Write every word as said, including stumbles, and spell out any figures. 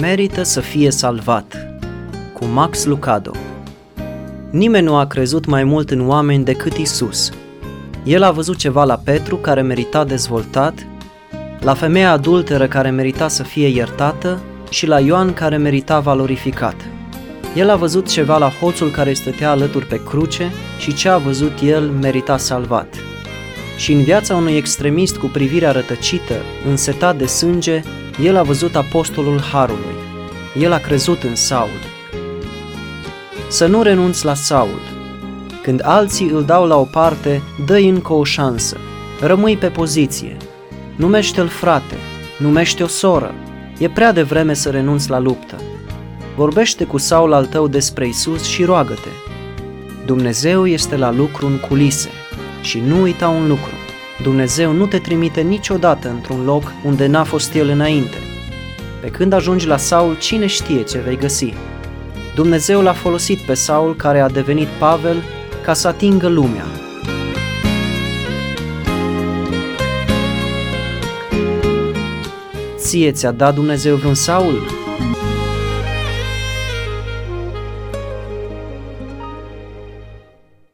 merită să fie salvat. Cu Max Lucado. Nimeni nu a crezut mai mult în oameni decât Isus. El a văzut ceva la Petru care merita dezvoltat, la femeia adulteră care merita să fie iertată și la Ioan care merita valorificat. El a văzut ceva la hoțul care stătea alături pe cruce și ce a văzut el merita salvat. Și în viața unui extremist cu privirea rătăcită, însetat de sânge, el a văzut apostolul Harului. El a crezut în Saul. Să nu renunți la Saul. Când alții îl dau la o parte, dă-i încă o șansă. Rămâi pe poziție. Numește-l frate, numește o soră. E prea devreme să renunți la luptă. Vorbește cu Saul al tău despre Isus și roagă-te. Dumnezeu este la lucru în culise și nu uita un lucru. Dumnezeu nu te trimite niciodată într-un loc unde n-a fost El înainte. Pe când ajungi la Saul, cine știe ce vei găsi? Dumnezeu l-a folosit pe Saul, care a devenit Pavel, ca să atingă lumea. Ție ți-a dat Dumnezeu vreun Saul?